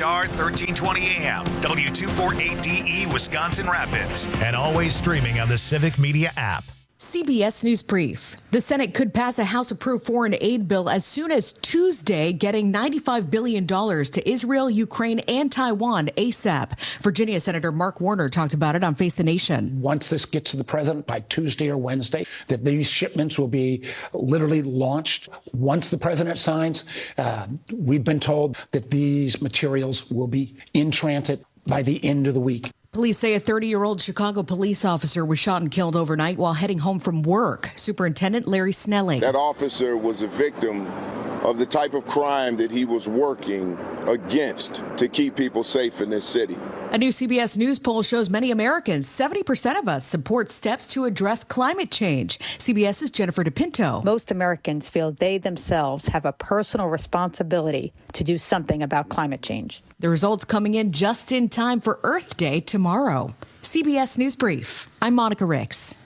WTBR 1320 AM, W248DE Wisconsin Rapids, and always streaming on the Civic Media app. CBS News Brief. The Senate could pass a House-approved foreign aid bill as soon as Tuesday, getting $95 billion to Israel, Ukraine, and Taiwan ASAP. Virginia Senator Mark Warner talked about it on Face the Nation. Once this gets to the president by Tuesday or Wednesday, that these shipments will be literally launched. Once the president signs, we've been told that these materials will be in transit by the end of the week. Police say a 30-year-old Chicago police officer was shot and killed overnight while heading home from work. Superintendent Larry Snelling. That officer was a victim of the type of crime that he was working against to keep people safe in this city. A new CBS News poll shows many Americans, 70% of us, support steps to address climate change. CBS's Jennifer DePinto. Most Americans feel they themselves have a personal responsibility to do something about climate change. The results coming in just in time for Earth Day tomorrow. CBS News Brief. I'm Monica Ricks.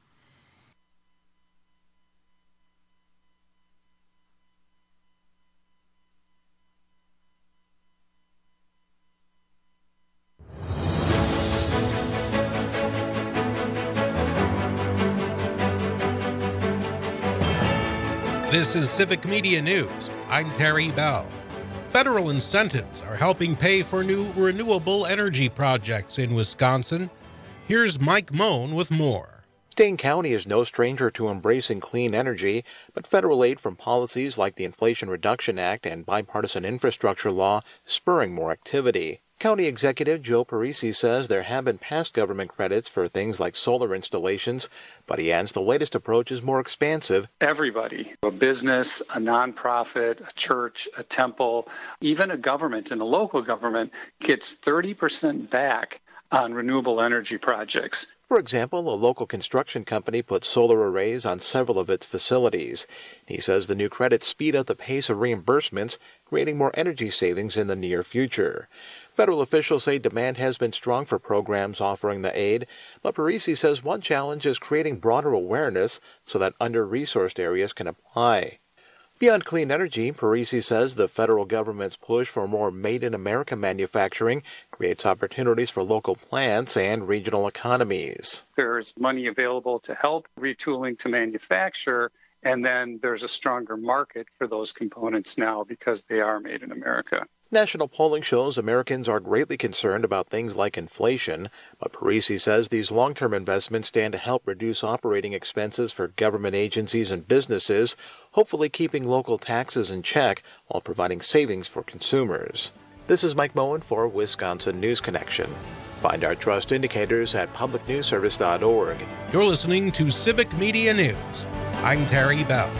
This is Civic Media News. I'm Terry Bell. Federal incentives are helping pay for new renewable energy projects in Wisconsin. Here's Mike Moan with more. Dane County is no stranger to embracing clean energy, but federal aid from policies like the Inflation Reduction Act and bipartisan infrastructure law spurring more activity. County Executive Joe Parisi says there have been past government credits for things like solar installations, but he adds the latest approach is more expansive. Everybody, a business, a nonprofit, a church, a temple, even a government and a local government gets 30% back on renewable energy projects. For example, a local construction company put solar arrays on several of its facilities. He says the new credits speed up the pace of reimbursements, creating more energy savings in the near future. Federal officials say demand has been strong for programs offering the aid, but Parisi says one challenge is creating broader awareness so that under-resourced areas can apply. Beyond clean energy, Parisi says the federal government's push for more made-in-America manufacturing creates opportunities for local plants and regional economies. There's money available to help retooling to manufacture, and then there's a stronger market for those components now because they are made in America. National polling shows Americans are greatly concerned about things like inflation, but Parisi says these long-term investments stand to help reduce operating expenses for government agencies and businesses, hopefully keeping local taxes in check while providing savings for consumers. This is Mike Moen for Wisconsin News Connection. Find our trust indicators at publicnewsservice.org. You're listening to Civic Media News. I'm Terry Bell.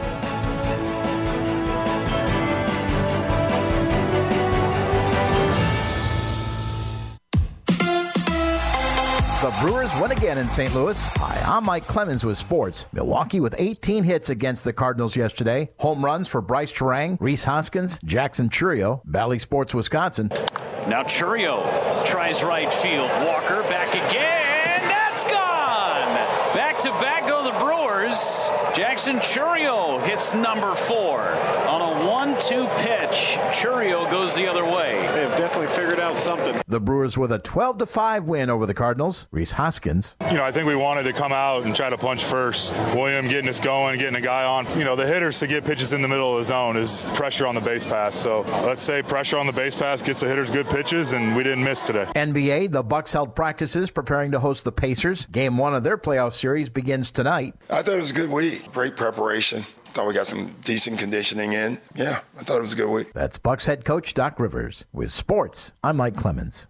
The Brewers win again in St. Louis. Hi, I'm Mike Clemens with sports. Milwaukee with 18 hits against the Cardinals yesterday. Home runs for Bryce Terang, Rhys Hoskins, Jackson Chourio. Bally Sports Wisconsin. Now Chourio tries right field. Walker back again. That's gone. Back to back go the Brewers. Jackson Chourio hits number 4 on a 1-2 pitch. Chourio goes the other way. They've definitely figured out something. The Brewers with a 12-5 win over the Cardinals. Rhys Hoskins. I think we wanted to come out and try to punch first. William getting us going, getting a guy on. The hitters to get pitches in the middle of the zone is pressure on the base pass. So let's say pressure on the base pass gets the hitters good pitches, and we didn't miss today. NBA, the Bucks held practices preparing to host the Pacers. Game 1 of their playoff series begins tonight. I thought it was a good week. Great preparation. Thought we got some decent conditioning in. Yeah, I thought it was a good week. That's Bucks head coach Doc Rivers. With sports, I'm Mike Clemens.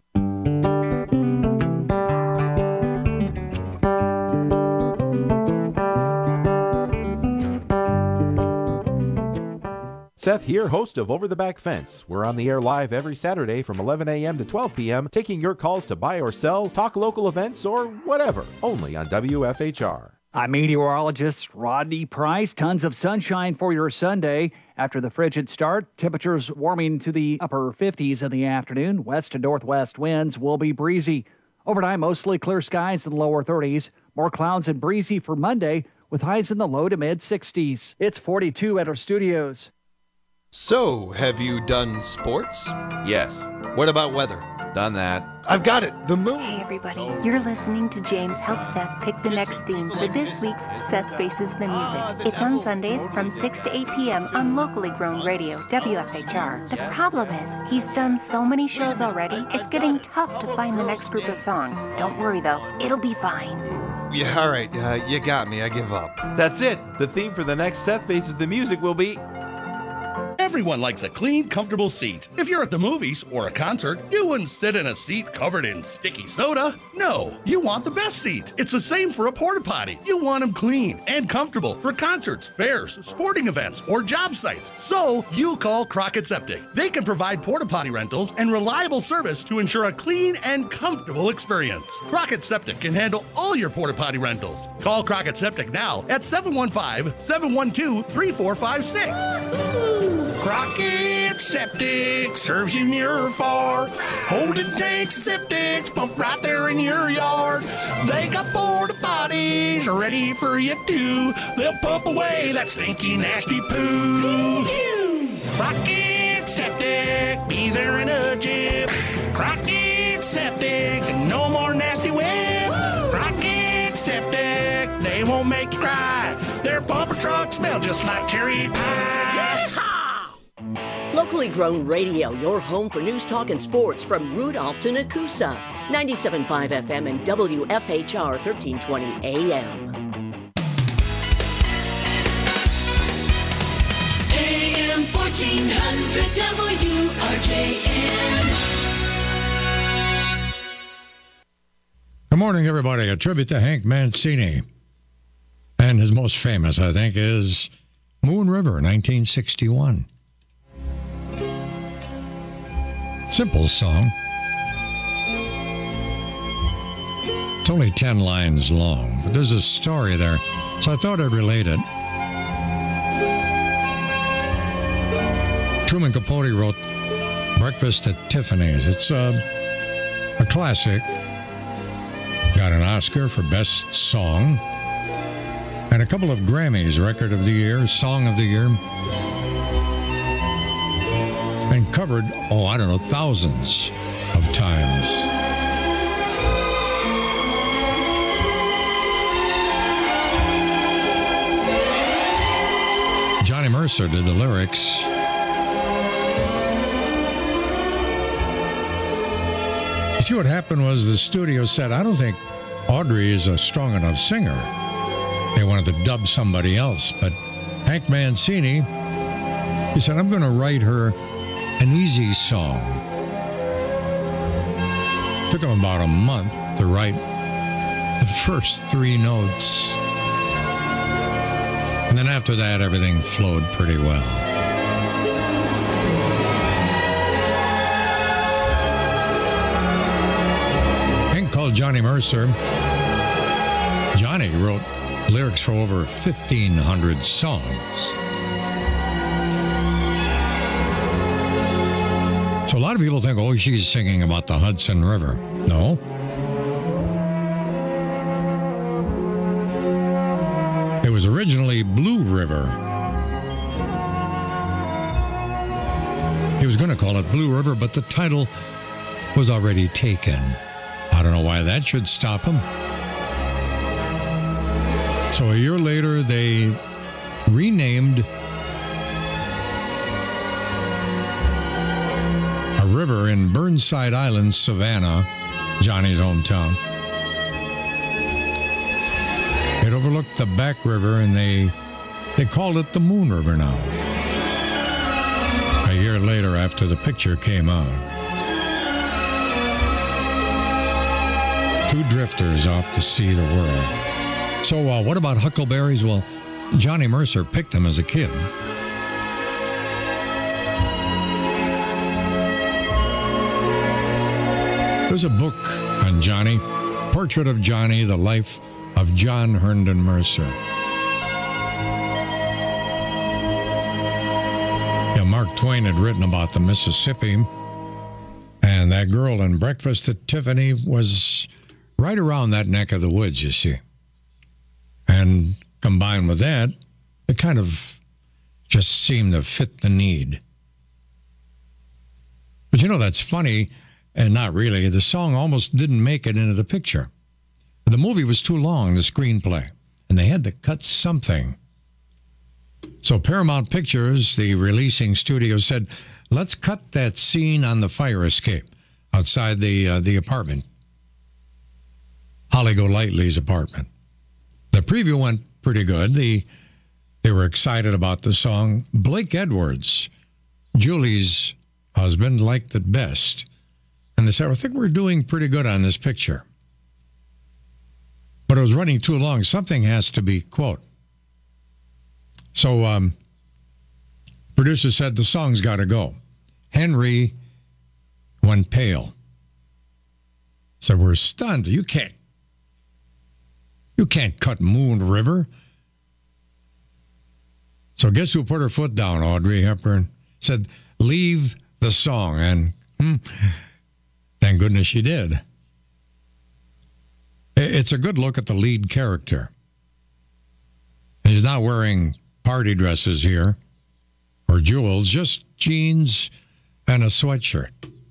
Seth here, host of Over the Back Fence. We're on the air live every Saturday from 11 a.m. to 12 p.m., taking your calls to buy or sell, talk local events, or whatever, only on WFHR. I'm meteorologist Rodney Price. Tons of sunshine for your Sunday. After the frigid start, temperatures warming to the upper 50s in the afternoon. West to northwest winds will be breezy. Overnight, mostly clear skies in the lower 30s. More clouds and breezy for Monday, with highs in the low to mid 60s. It's 42 at our studios. So, have you done sports? Yes. What about weather? Done that. I've got it. The moon. Hey, everybody. You're listening to James help Seth pick the next theme for this week's Seth Faces the Music. It's on Sundays from 6 to 8 p.m. on locally grown radio, WFHR. The problem is, he's done so many shows already, it's getting tough to find the next group of songs. Don't worry, though. It'll be fine. Yeah, all right. You got me. I give up. That's it. The theme for the next Seth Faces the Music will be... Everyone likes a clean, comfortable seat. If you're at the movies or a concert, you wouldn't sit in a seat covered in sticky soda. No, you want the best seat. It's the same for a porta potty. You want them clean and comfortable for concerts, fairs, sporting events, or job sites. So you call Crockett Septic. They can provide porta potty rentals and reliable service to ensure a clean and comfortable experience. Crockett Septic can handle all your porta potty rentals. Call Crockett Septic now at 715-712-3456. Crockett Septic serves you near or far. Holding tanks and septics pump right there in your yard. They got porta potties ready for you too. They'll pump away that stinky, nasty poo. Crockett Septic, be there in a jiff. Crockett Septic, no more nasty whip. Crockett Septic, they won't make you cry. Their pumper trucks smell just like cherry pie. Locally grown radio, your home for news, talk, and sports from Rudolph to Nakusa. 97.5 FM and WFHR 1320 AM. AM 1400 WRJN. Good morning, everybody. A tribute to Hank Mancini. And his most famous, I think, is Moon River, 1961. Simple song. It's only 10 lines long, but there's a story there, so I thought I'd relate it. Truman Capote wrote Breakfast at Tiffany's. It's a classic. Got an Oscar for Best Song and a couple of Grammys, Record of the Year, Song of the Year. And covered, thousands of times. Johnny Mercer did the lyrics. You see, what happened was the studio said, I don't think Audrey is a strong enough singer. They wanted to dub somebody else, but Hank Mancini, he said, I'm going to write her an easy song. Took him about a month to write the first 3 notes. And then after that, everything flowed pretty well. Hank called Johnny Mercer. Johnny wrote lyrics for over 1,500 songs. So a lot of people think, she's singing about the Hudson River. No. It was originally Blue River. He was going to call it Blue River, but the title was already taken. I don't know why that should stop him. So a year later, they renamed river in Burnside Island, Savannah, Johnny's hometown. It overlooked the Back River, and they called it the Moon River now. A year later, after the picture came out. 2 drifters off to see the world. So what about huckleberries? Well, Johnny Mercer picked them as a kid. There's a book on Johnny, Portrait of Johnny, the Life of John Herndon Mercer. Yeah, Mark Twain had written about the Mississippi, and that girl in Breakfast at Tiffany was right around that neck of the woods, you see. And combined with that, it kind of just seemed to fit the need. But you know, that's funny, and not really. The song almost didn't make it into the picture. The movie was too long, the screenplay, and they had to cut something. So Paramount Pictures, the releasing studio, said, let's cut that scene on the fire escape outside the apartment. Holly Golightly's apartment. The preview went pretty good. They were excited about the song. Blake Edwards, Julie's husband, liked it best. And they said, I think we're doing pretty good on this picture. But it was running too long. Something has to be, quote. So producer said the song's got to go. Henry went pale. Said, we're stunned. You can't cut Moon River. So guess who put her foot down, Audrey Hepburn? Said, leave the song. And thank goodness she did. It's a good look at the lead character. He's not wearing party dresses here or jewels, just jeans and a sweatshirt.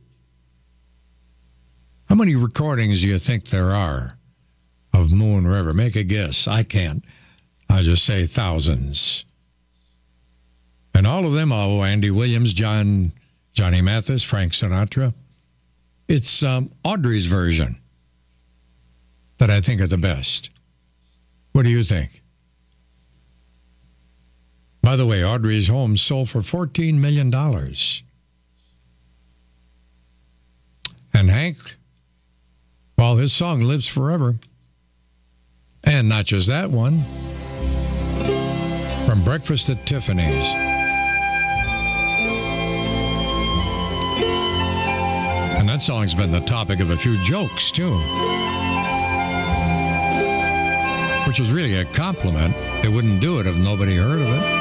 How many recordings do you think there are of Moon River? Make a guess. I can't. I just say thousands. And all of them, Andy Williams, Johnny Mathis, Frank Sinatra. It's Audrey's version that I think are the best. What do you think? By the way, Audrey's home sold for $14 million. And Hank, well, his song lives forever. And not just that one. From Breakfast at Tiffany's. And that song's been the topic of a few jokes, too. Which is really a compliment. They wouldn't do it if nobody heard of it.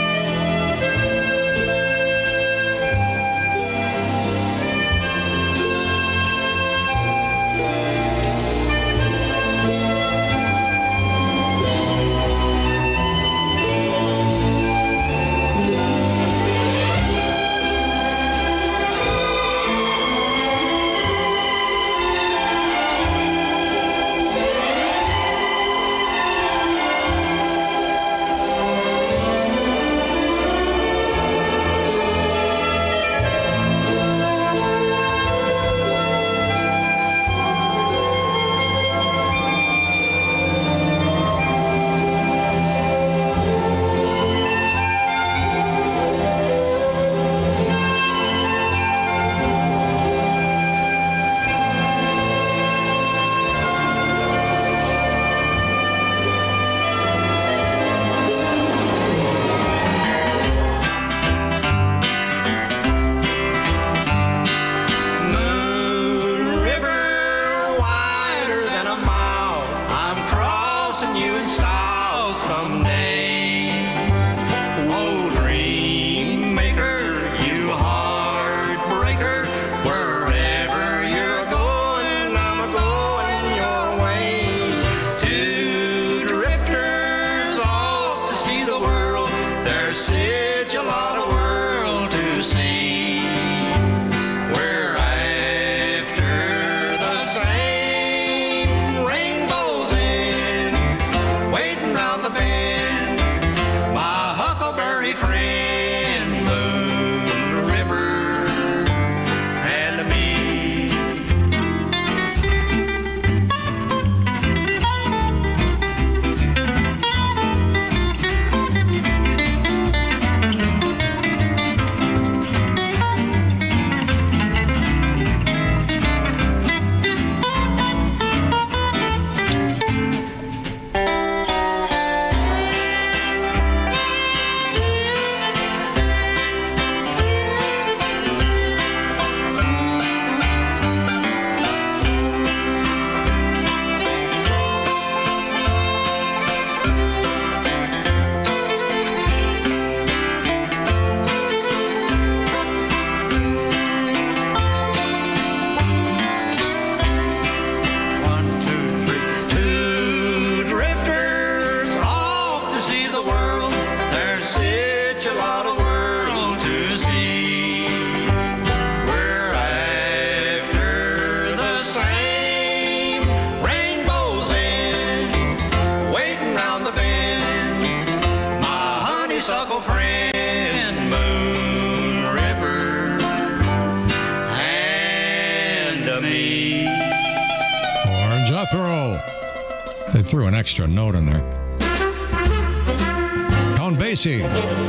company. Or Jethro. They threw an extra note in there. Count Basie.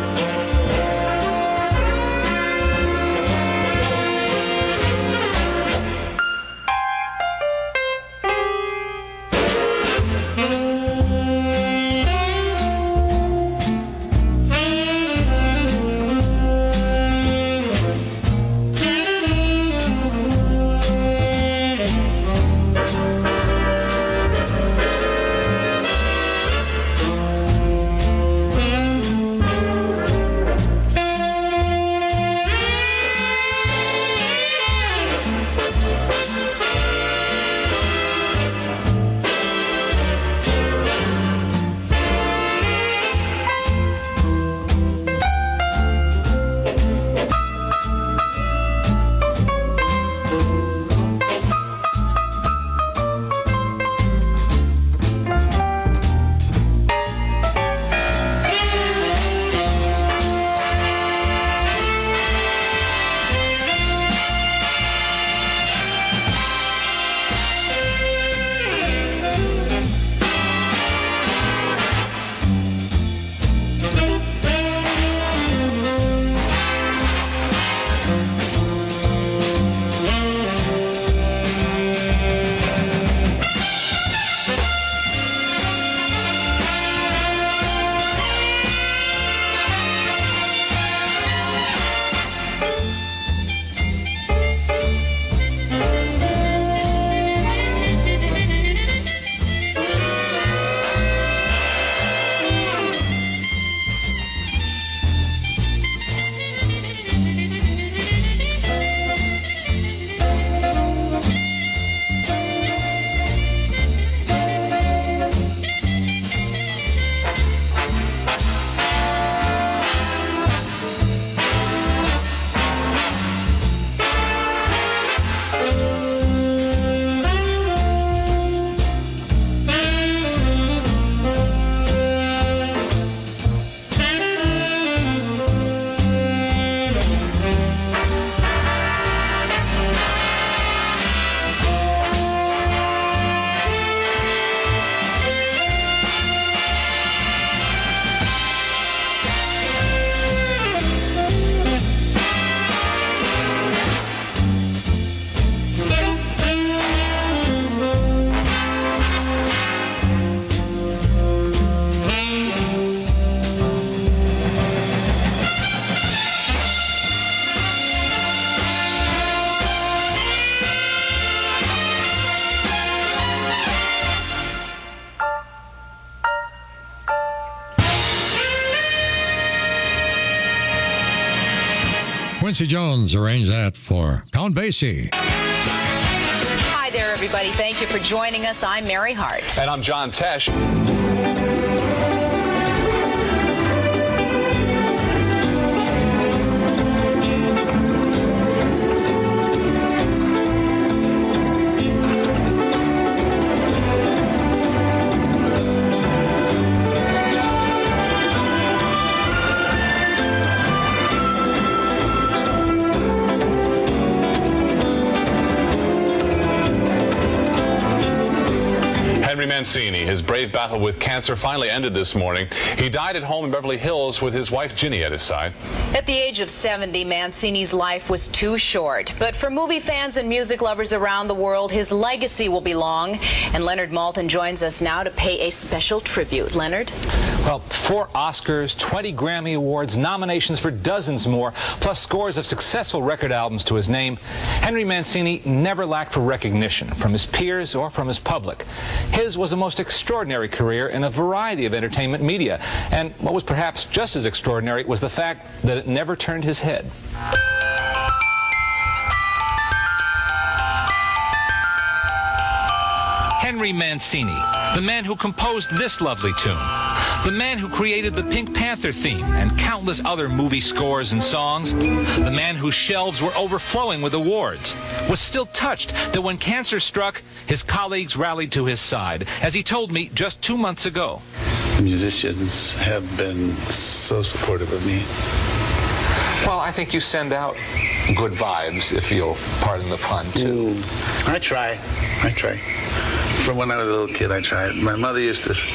Quincy Jones arranged that for Count Basie. Hi there, everybody. Thank you for joining us. I'm Mary Hart. And I'm John Tesh. Henry Mancini, his brave battle with cancer finally ended this morning. He died at home in Beverly Hills with his wife Ginny at his side. At the age of 70, Mancini's life was too short. But for movie fans and music lovers around the world, his legacy will be long. And Leonard Maltin joins us now to pay a special tribute. Leonard? Well, 4 Oscars, 20 Grammy Awards, nominations for dozens more, plus scores of successful record albums to his name. Henry Mancini never lacked for recognition from his peers or from his public. His was a most extraordinary career in a variety of entertainment media. And what was perhaps just as extraordinary was the fact that it never turned his head. Henry Mancini, the man who composed this lovely tune, the man who created the Pink Panther theme and countless other movie scores and songs, the man whose shelves were overflowing with awards, was still touched that when cancer struck, his colleagues rallied to his side, as he told me just 2 months ago. The musicians have been so supportive of me. Well, I think you send out good vibes, if you'll pardon the pun, too. I try. From when I was a little kid, I tried. My mother used to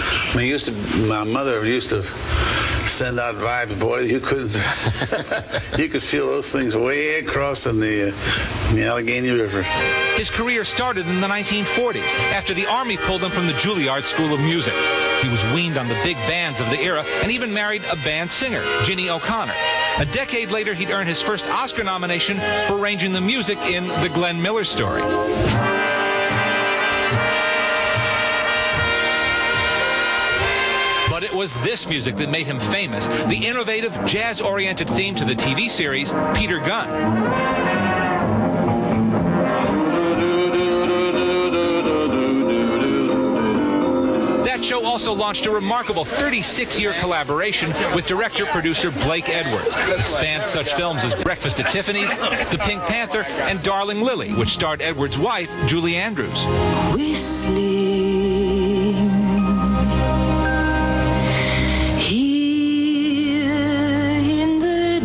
send out vibes. Boy, you could feel those things way across in the Allegheny River. His career started in the 1940s after the Army pulled him from the Juilliard School of Music. He was weaned on the big bands of the era and even married a band singer, Ginny O'Connor. A decade later, he'd earned his first Oscar nomination for arranging the music in The Glenn Miller Story. But it was this music that made him famous, the innovative, jazz-oriented theme to the TV series Peter Gunn. That show also launched a remarkable 36-year collaboration with director-producer Blake Edwards. It spanned such films as Breakfast at Tiffany's, The Pink Panther, and Darling Lily, which starred Edwards' wife, Julie Andrews. Whistling here in the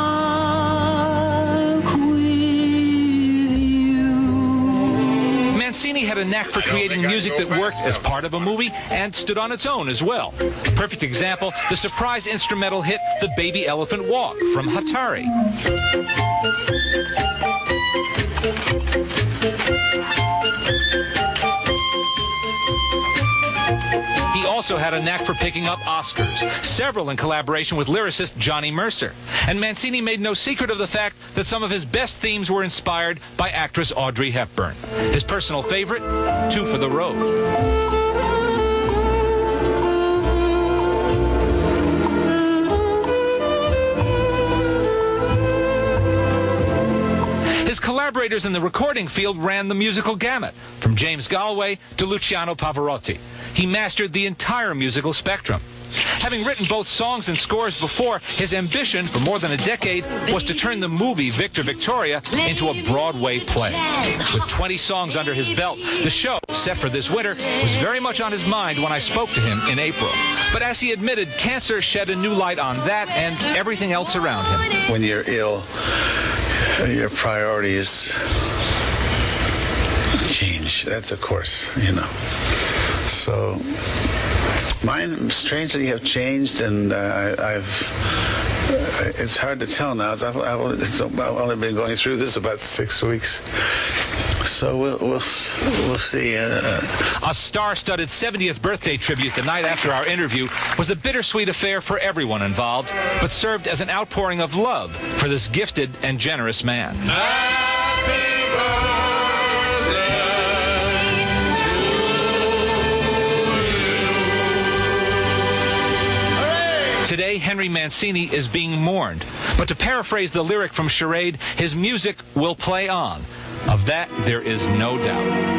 dark with you. Mancini had a knack for creating music that worked as part of a movie and stood on its own as well. Perfect example, the surprise instrumental hit The Baby Elephant Walk from Hatari. He also had a knack for picking up Oscars, several in collaboration with lyricist Johnny Mercer. And Mancini made no secret of the fact that some of his best themes were inspired by actress Audrey Hepburn. His personal favorite, Two for the Road. His collaborators in the recording field ran the musical gamut, from James Galway to Luciano Pavarotti. He mastered the entire musical spectrum. Having written both songs and scores before, his ambition for more than a decade was to turn the movie Victor Victoria into a Broadway play. With 20 songs under his belt, the show, set for this winter, was very much on his mind when I spoke to him in April. But as he admitted, cancer shed a new light on that and everything else around him. When you're ill, your priorities change. That's a course, So mine strangely have changed, and it's hard to tell now. I've only been going through this about 6 weeks. So we'll see. A star-studded 70th birthday tribute the night after our interview was a bittersweet affair for everyone involved, but served as an outpouring of love for this gifted and generous man. Today, Henry Mancini is being mourned. But to paraphrase the lyric from Charade, his music will play on. Of that, there is no doubt.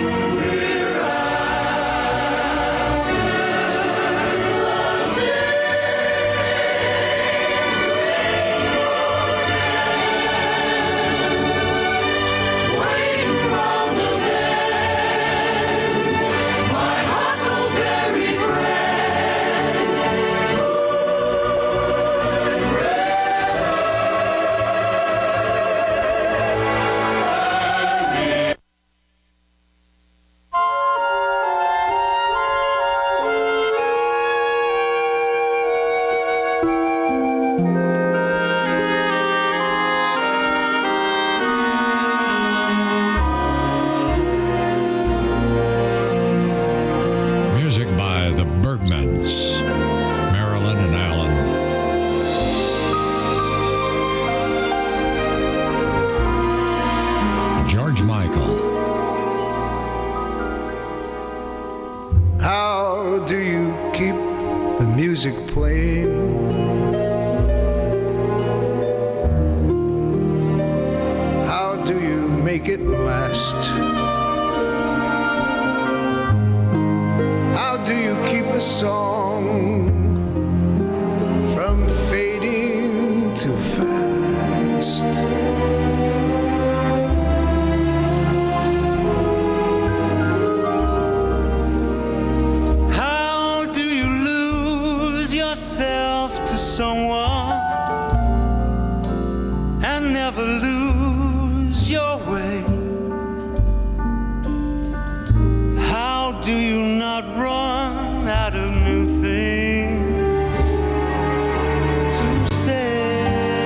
not run out of new things to say.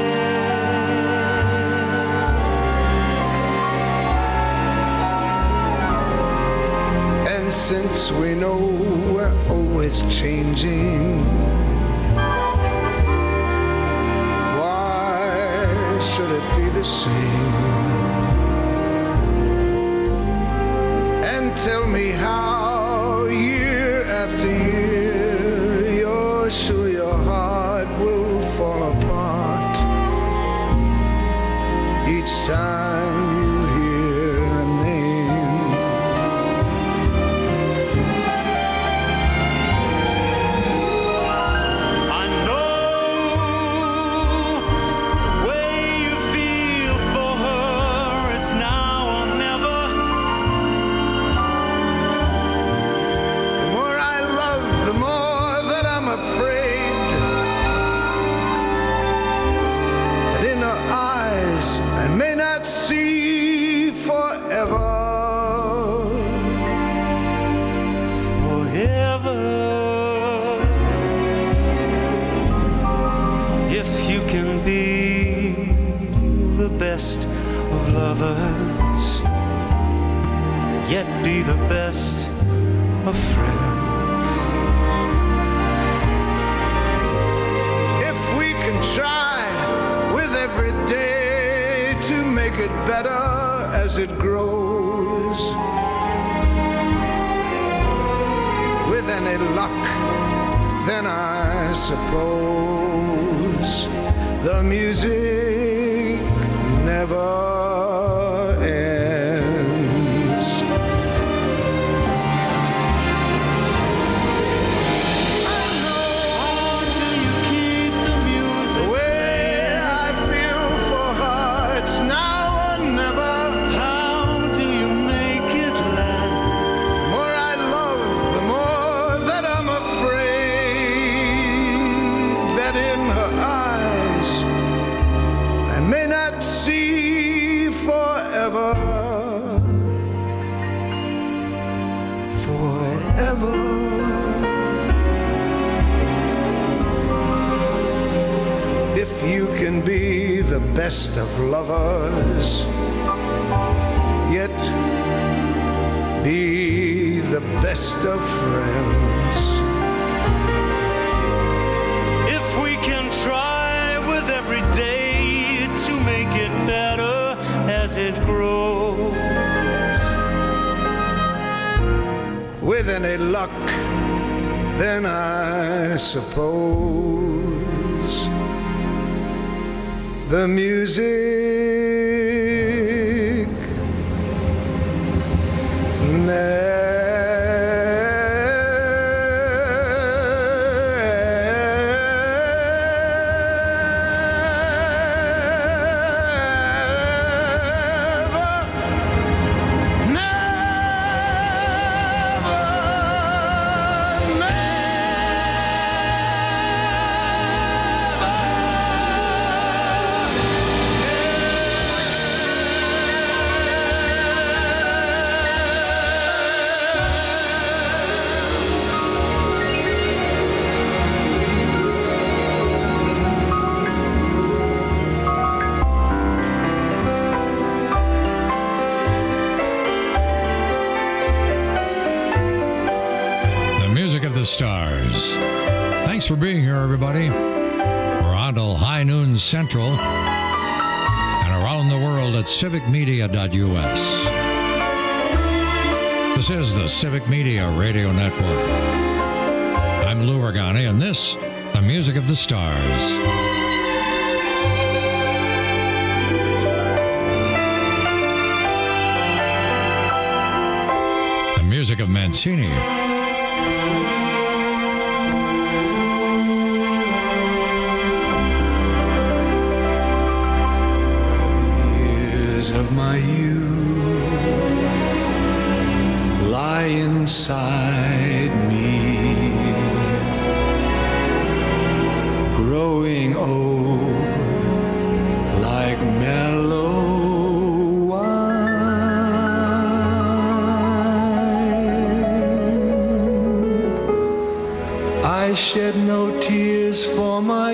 And since we know we're always changing, why should it be the same? And tell me how, year after year, you're sure your heart will fall apart each time you hear a name. I know the way you feel for her, it's now or never. The more I love, the more that I'm afraid that in her eyes I may not see forever. Forever. If you can be the best of lovers, yet be the best of friends. If we can try with every day to make it better as it grows, with any luck, then I suppose the music never ends. How do you keep the music? The way I feel for her, it's now or never. How do you make it last? The more I love, the more that I'm afraid that in her eyes I may not see forever. Forever. If you can be the best of lovers, yet be the best of friends. If we can try with every day to make it better as it grows. With any luck, then I suppose the music Stars. Thanks for being here, everybody. We're on till high noon Central and around the world at civicmedia.us. This is the Civic Media Radio Network. I'm Lou Ragani, and this, the music of the stars. The music of Mancini. Of my youth lie inside me, growing old like mellow wine. I shed no tears for my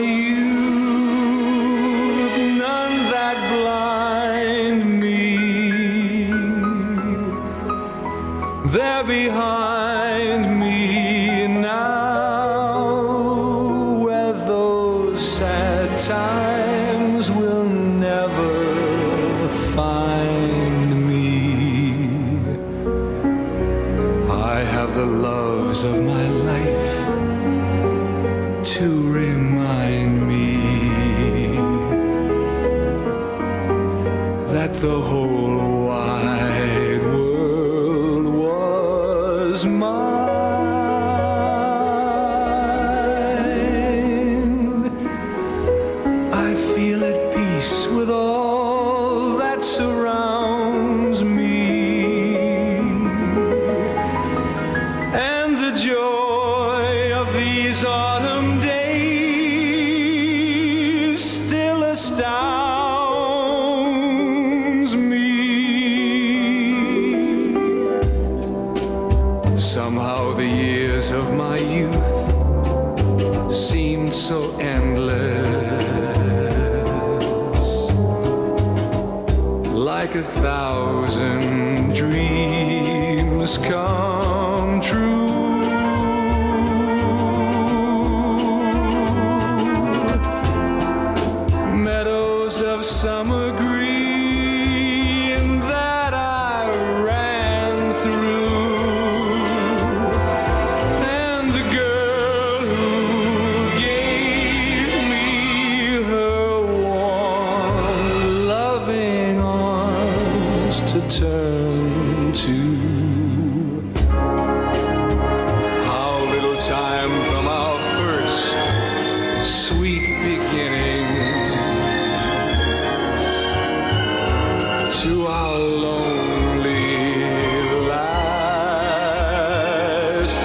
youth, none that blind me. They're behind me now, where those sad times will never find me. I have the loves of my life to remind me that the whole wide world was mine. I feel at peace with all that surrounds me, and the joy of these autumn days still astounds me. Somehow the years of my youth seemed so endless, like 1,000 dreams come true. Meadows of summer green that I ran through, and the girl who gave me her warm, loving arms to turn to. How little time from our first sweet beginning to our lonely last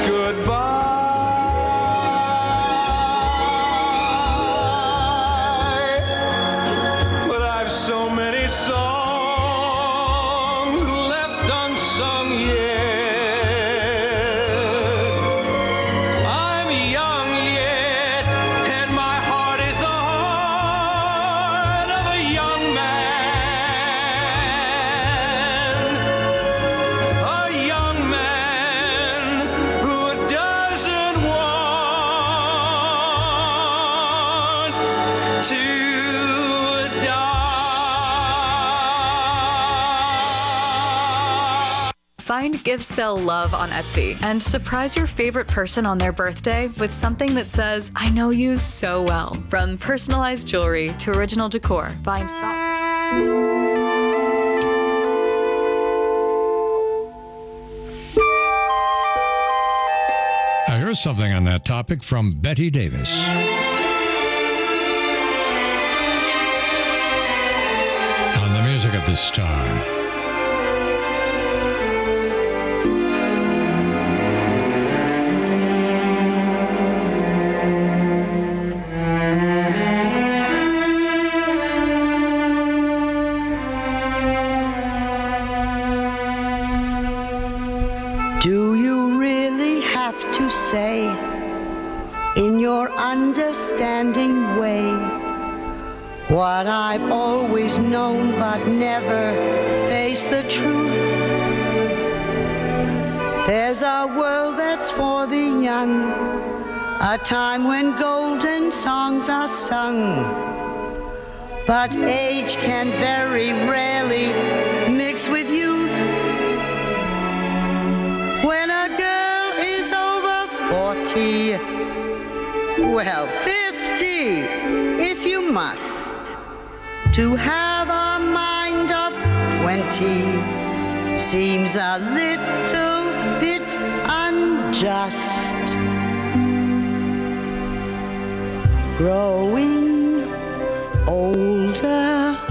goodbye. But I've so many songs left unsung yet. I'm young yet, and my heart is the heart of a young man. A young man who doesn't want to die. Find gifts they'll love on Etsy and surprise your favorite person on their birthday with something that says, I know you so well. From personalized jewelry to original decor, find Now, here's something on that topic from Betty Davis. On the music of the star. Do you really have to say, in your understanding way, what I've always known but never faced the truth? There's a world that's for the young, a time when golden songs are sung, but age can very rarely mix with youth. When a girl is over 40, well, 50, if you must, to have a mind of 20 seems a little bit unjust. Growing older,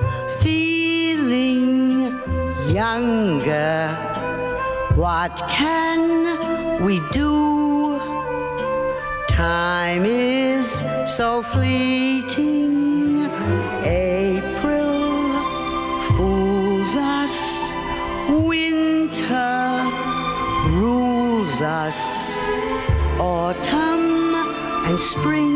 feeling younger, what can we do? Time is so fleeting. April fools us. Winter rules us. Autumn and spring.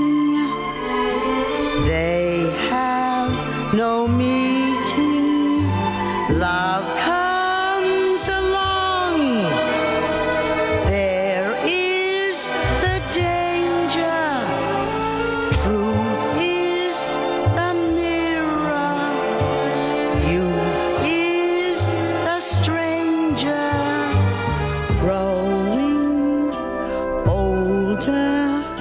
They have no meeting. Love comes along. There is the danger. Truth is the mirror. Youth is the stranger. Growing older,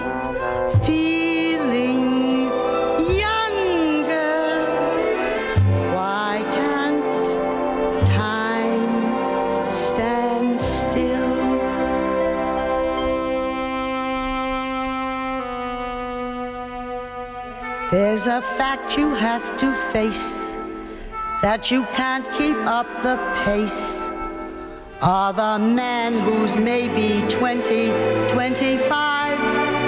feeling younger. Why can't time stand still? There's a fact you have to face, that you can't keep up the pace of a man who's maybe 20, 25.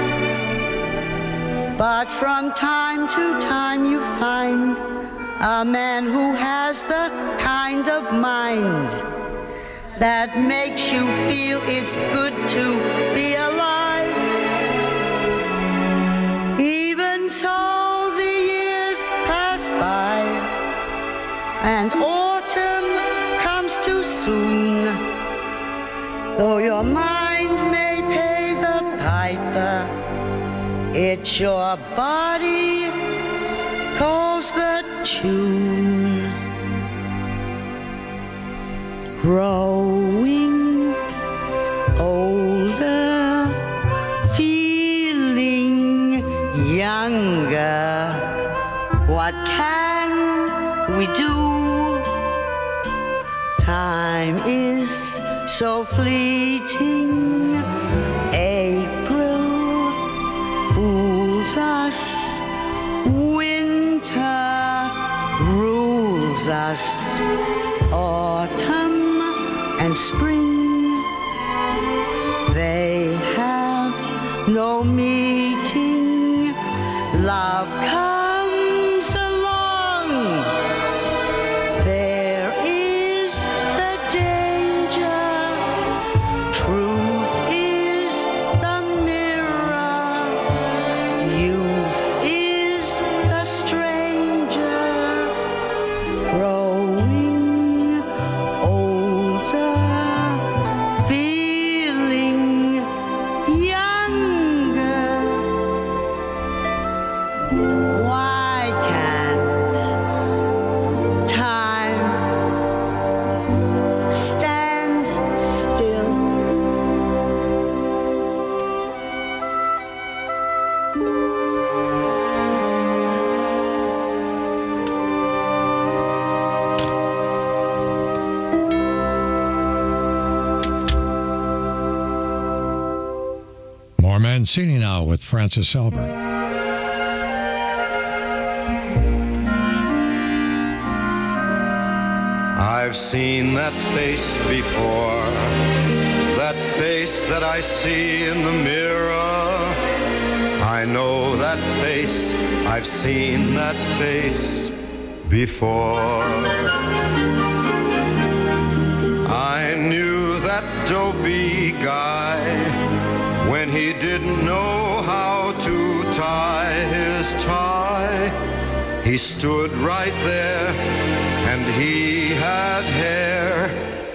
But from time to time you find a man who has the kind of mind that makes you feel it's good to be alive. Even so, the years pass by and autumn comes too soon. Though your mind may pay the piper, it's your body calls the tune. Growing older, feeling younger. What can we do? Time is so fleeting. April fools us. Winter rules us. Autumn and spring, they have no meeting. Love comes along. There is the danger. Truth is the mirror. Youth is the stranger. Growing older, feeling younger. Why can't time stand still? More Mancini now with Francis Albert. I've seen that face before, that face that I see in the mirror. I know that face, I've seen that face before. I knew that dopey guy when he didn't know how to tie his tie. He stood right there and he had hair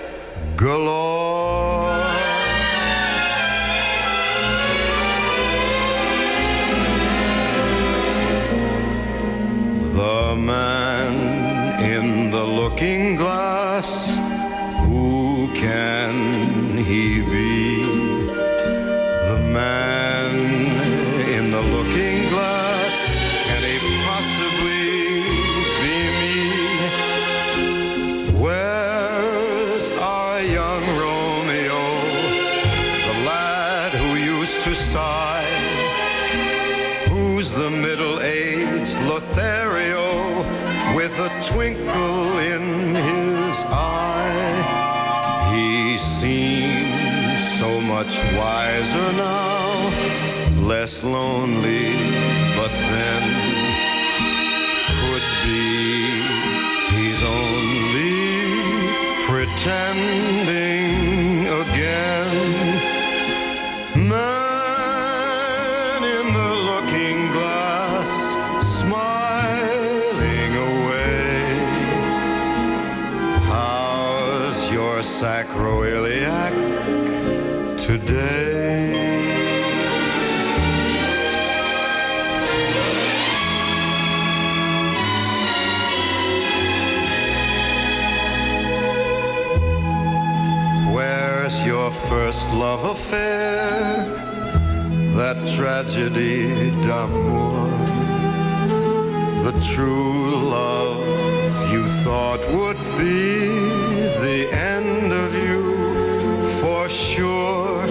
galore. The man in the looking glass, who can he be? The man in the looking glass, can he possibly be me? Where's our young Romeo, the lad who used to sigh? Who's the middle-aged Lothario with a twinkle in his eye? He seems so much wiser now, less lonely, but then could be he's only pretending again. Man in the acroiliac today. Where's your first love affair? That tragedy d'amour, the true love you thought would be the end of you for sure.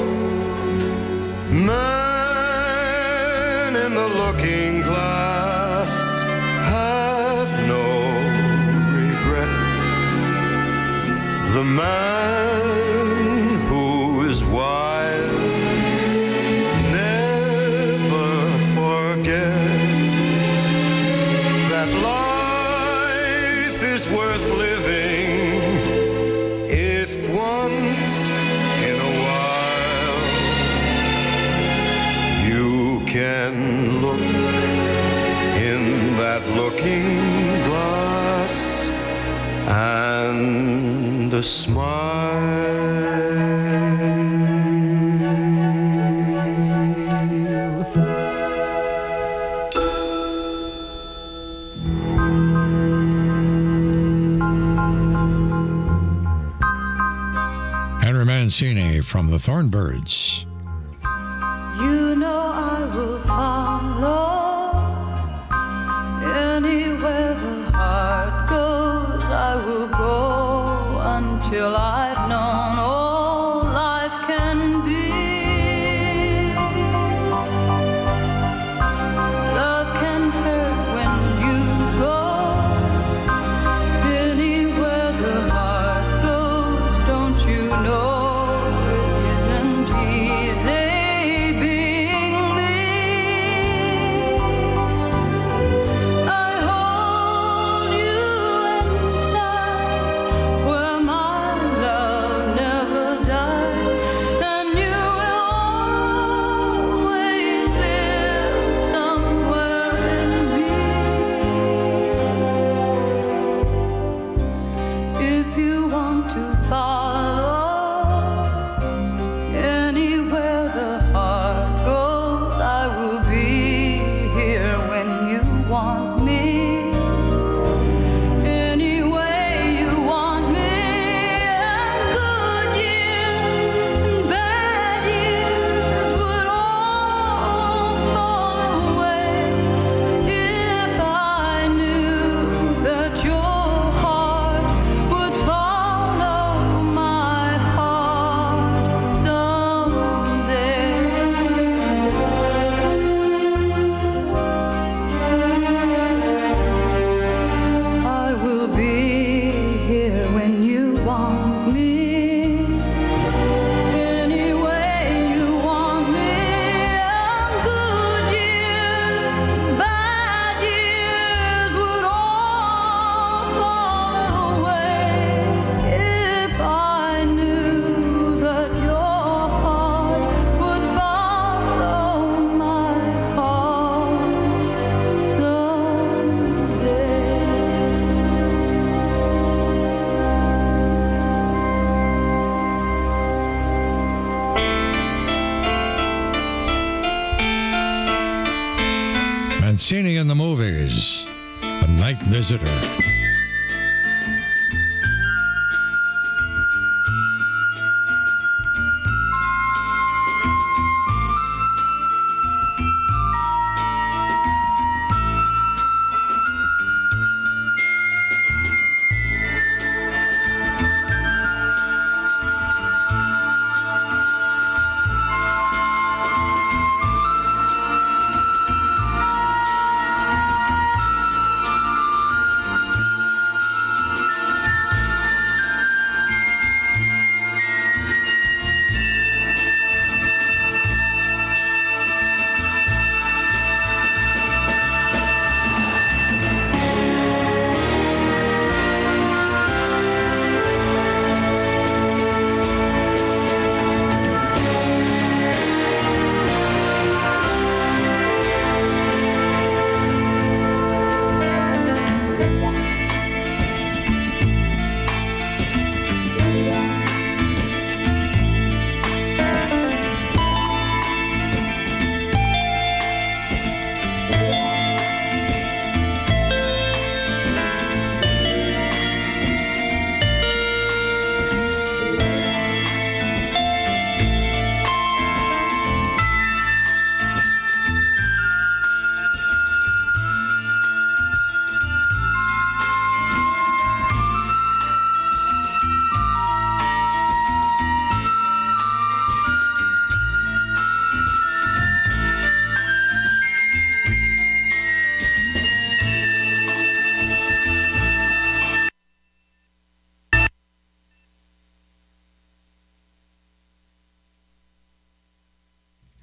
Man in the looking glass have no regrets. The man who is wise never forgets that life is worth living if once in a while you can look in that looking glass and smile. Henry Mancini from the Thornbirds. You know I will follow anywhere the heart goes. I will go until I've known all life can be. Love can hurt when you go. Anywhere the heart goes, don't you know? Mancini in the movies, The Night Visitor.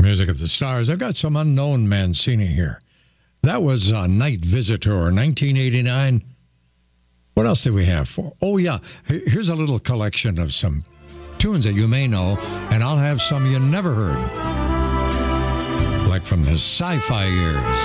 music of the stars. I've got some unknown Mancini here. That was Night Visitor, 1989. What else did we have for? Oh, yeah. Here's a little collection of some tunes that you may know, and I'll have some you never heard. Like from the sci-fi years.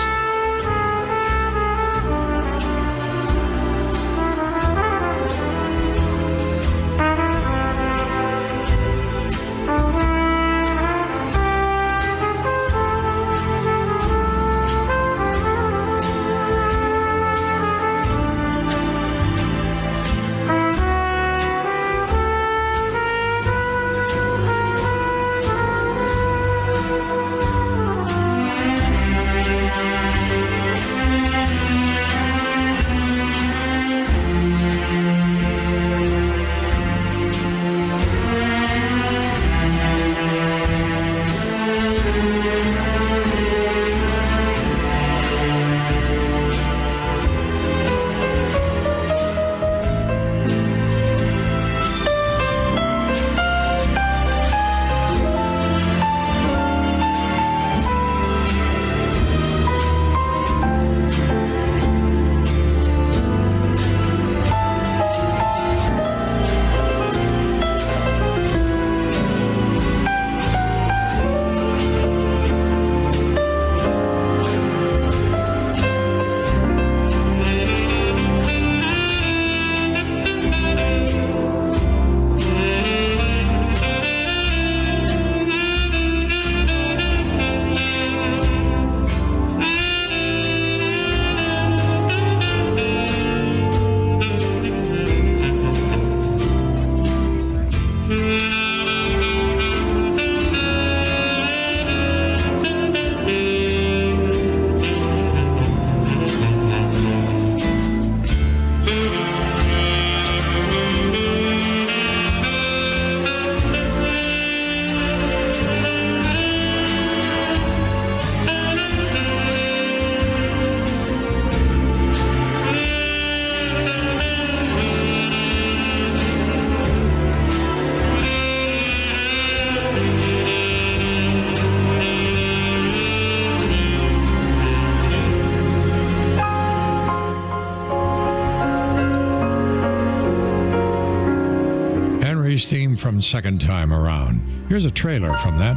Theme from Second Time Around. Here's a trailer from that.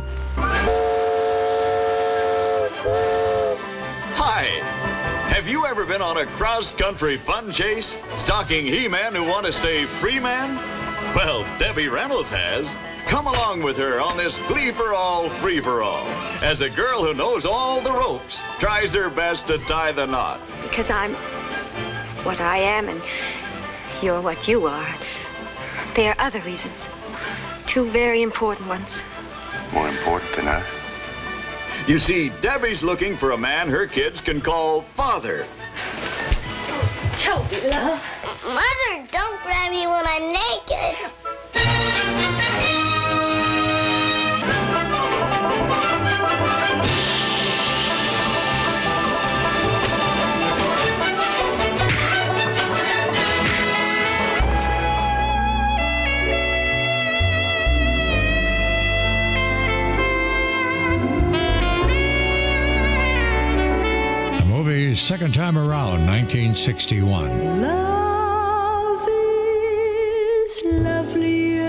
Hi! Have you ever been on a cross-country fun chase, stalking He-Man who want to stay free man? Well, Debbie Reynolds has. Come along with her on this Glee-for-all, free-for-all, as a girl who knows all the ropes tries her best to tie the knot. Because I'm what I am and you're what you are. There are other reasons. Two very important ones. More important than us? You see, Debbie's looking for a man her kids can call father. Toby, love. Mother, don't grab me when I'm naked. Second Time Around, 1961. Love is lovelier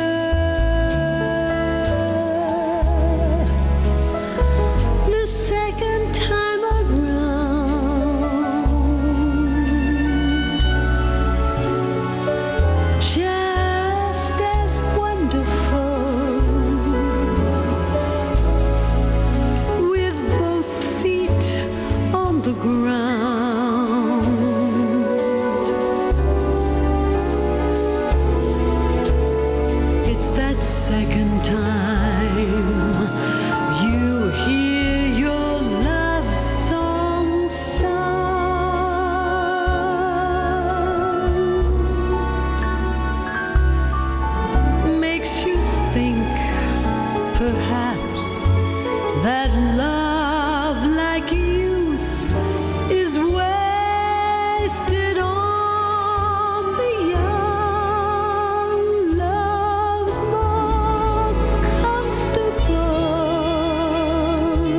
the second time around. Just as wonderful with both feet on the ground. Second time you hear your love song sung, makes you think perhaps that love like youth is wasted on the young. Love's more comfortable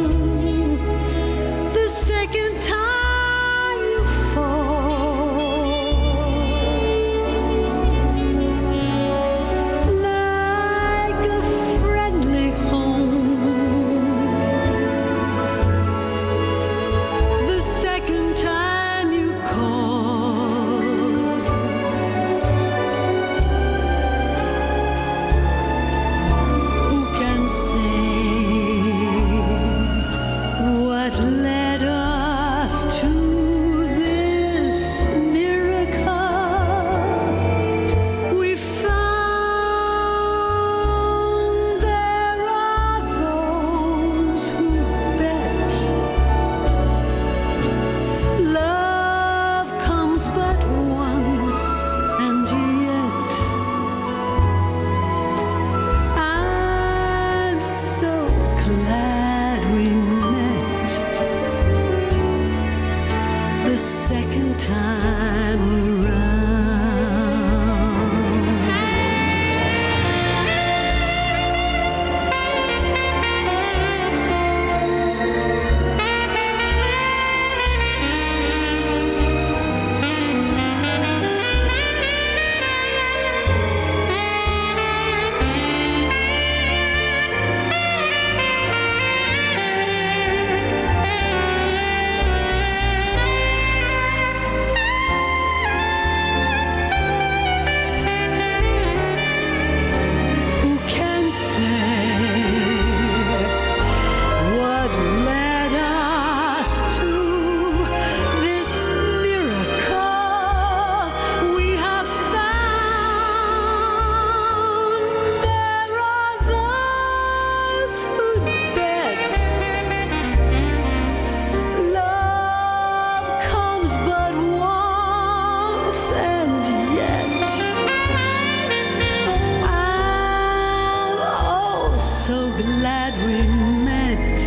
we met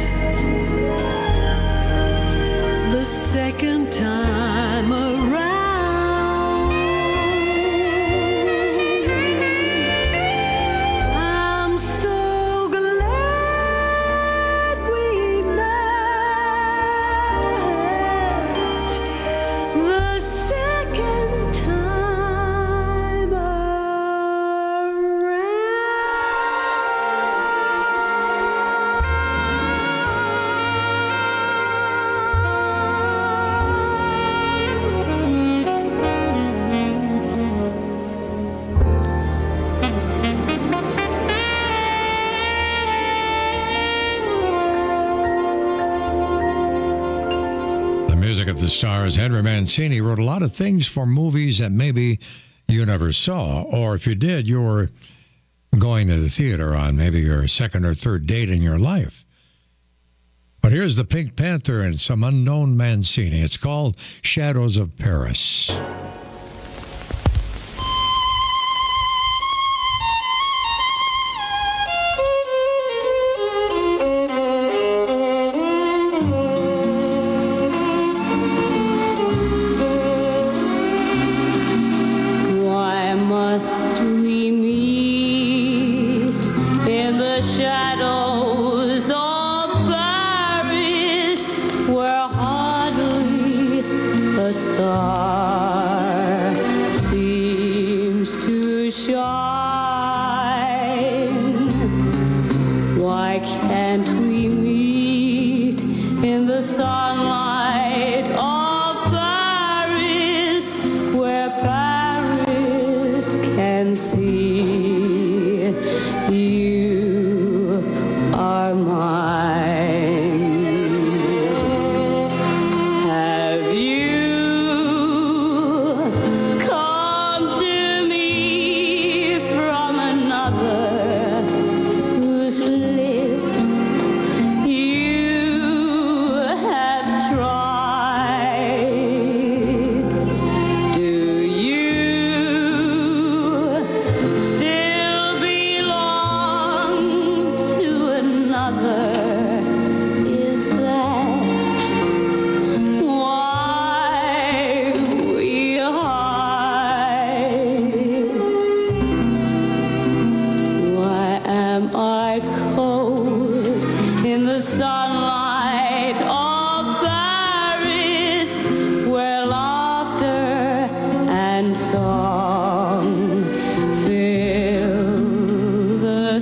the second time around. I'm so glad we met the second time around. The music of the stars. Henry Mancini wrote a lot of things for movies that maybe you never saw, or if you did, you were going to the theater on maybe your second or third date in your life. But here's the Pink Panther and some unknown Mancini. It's called Shadows of Paris. Why must we meet in the shadows of Paris, where hardly a star seems to shine? Why can't we meet in the sunlight of Paris, where Paris can see you are mine? Have you come to me from another whose lips you have tried? Do you still belong to another? Is that why we hide? Why am I cold in the sunlight of Paris, where laughter and song fill the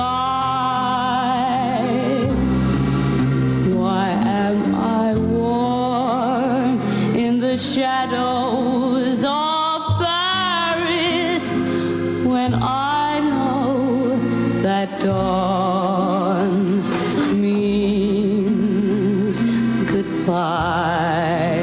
sky? Why am I warm in the shadows of Paris, when I know that dawn means goodbye?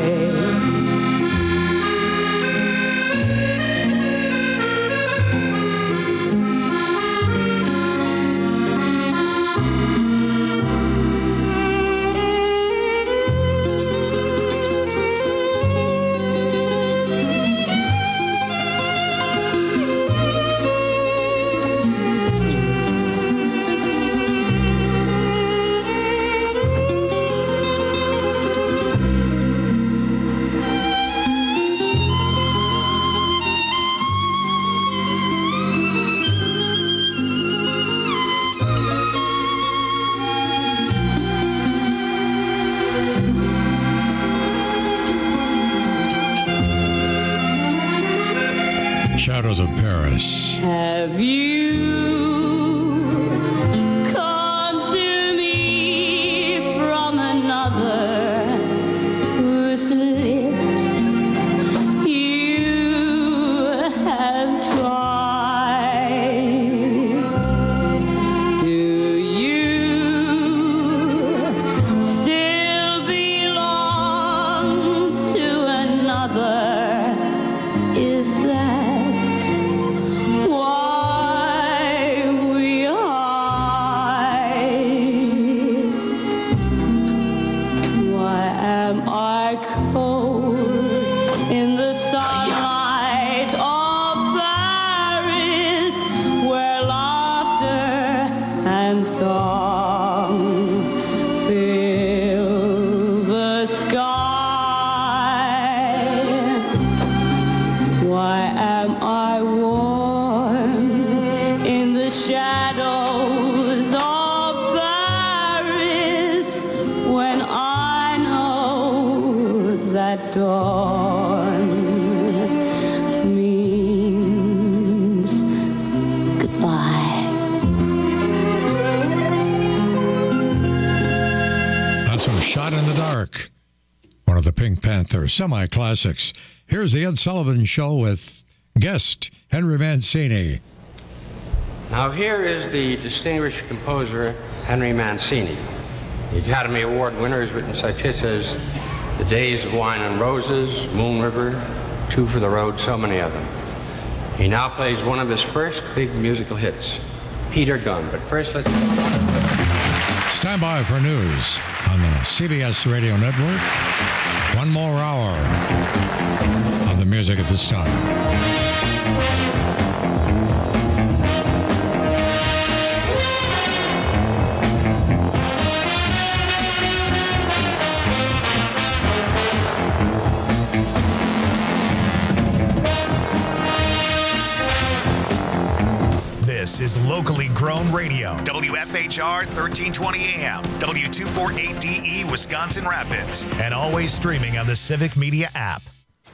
Shadows of Paris. Have you come to me from another whose lips you have tried? Do you still belong to another? Is that why we hide? Why am I cold in the sunlight of Paris, where laughter and song song fill the sky. Why am I warm in the shadows of Paris when I know that dawn means goodbye? That's from Shot in the Dark, one of the Pink Panther semi-classics. Here's the Ed Sullivan Show with guest Henry Mancini. Now here is the distinguished composer Henry Mancini. The Academy Award winner has written such hits as The Days of Wine and Roses, Moon River, Two for the Road, so many of them. He now plays one of his first big musical hits, Peter Gunn. But first, let's... Stand by for news on the CBS Radio Network. One more hour of the music at this time. This is locally grown radio. WFHR 1320 AM, W248DE Wisconsin Rapids, and always streaming on the Civic Media app.